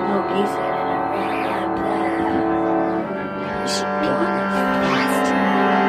Smokey's headed around. She going faster.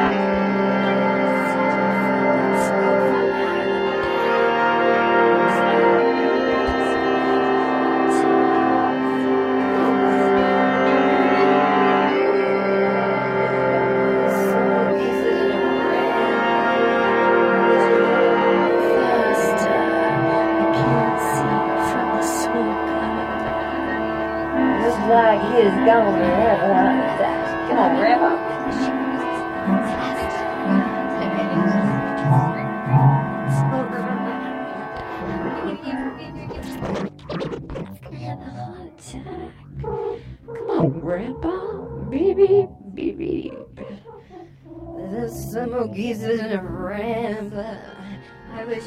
Like he's gonna have a lot of that. Come on, wrap up. Have a heart attack. Come on, Grandpa. Beep, beep, beep, beep. There's some more geezers in a ram, but I wish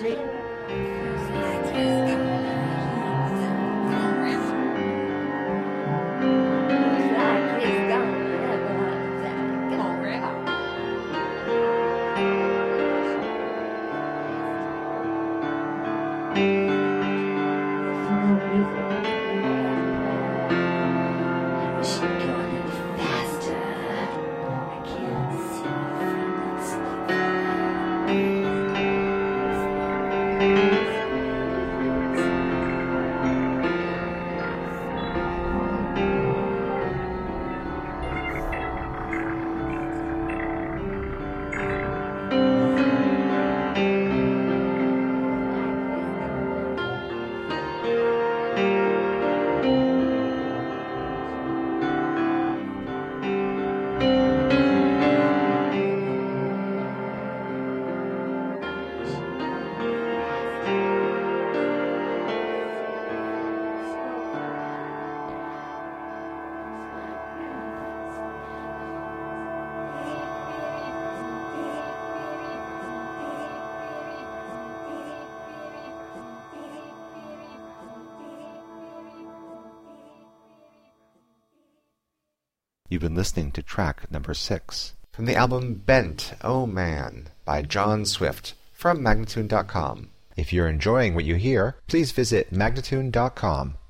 You've been listening to track number 6 from the album Bent, Oh Man by John Swift from Magnatune.com. If you're enjoying what you hear, please visit Magnatune.com